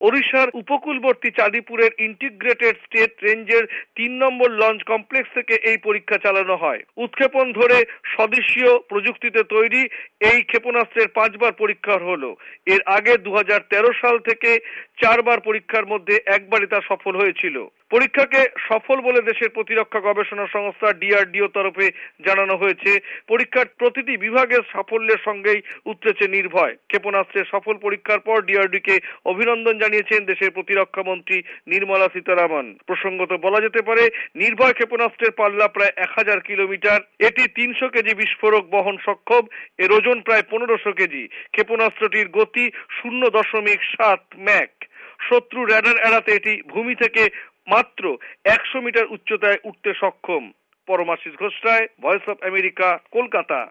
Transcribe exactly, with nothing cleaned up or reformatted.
ওড়িশার উপকূলবর্তী চাঁদিপুরের integrated state রেঞ্জের তিন নম্বর লঞ্চ কমপ্লেক্স থেকে এই পরীক্ষা চালানো হয়। উৎক্ষেপণ ধরে স্বদেশীয় প্রযুক্তিতে তৈরি এই ক্ষেপণাস্ত্রের পাঁচবার পরীক্ষা হলো। এর আগে দু হাজার তেরো সাল থেকে চারবার পরীক্ষার মধ্যে একবারই তা সফল হয়েছিল। পরীক্ষাকে সফল বলে দেশের প্রতিরক্ষা গবেষণা সংস্থা ডিআরডিও তরফে জানানো হয়েছে। পরীক্ষার প্রতিটি বিভাগের সাফল্যের সঙ্গেই উতরেছে নির্ভয়। ক্ষেপণাস্ত্রের সফল পরীক্ষার পর ডিআরডিওকে অভিনন্দন জানিয়েছেন দেশের প্রতিরক্ষা মন্ত্রী নির্মলা সীতারামন। প্রসঙ্গত বলা যেতে পারে, নির্ভয় ক্ষেপণাস্ত্রের পাল্লা প্রায় এক হাজার কিলোমিটার। এটি তিনশো কেজি বিস্ফোরক বহন সক্ষম। এর ওজন প্রায় পনেরোশো কেজি। ক্ষেপণাস্ত্রটির গতি শূন্য দশমিক সাত ম্যাক। শত্রু র্যাডার এড়াতে এটি ভূমি থেকে মাত্র একশো মিটার উচ্চতায় উঠতে সক্ষম। Paramashis Ghosh Roy, voice of America, Kolkata.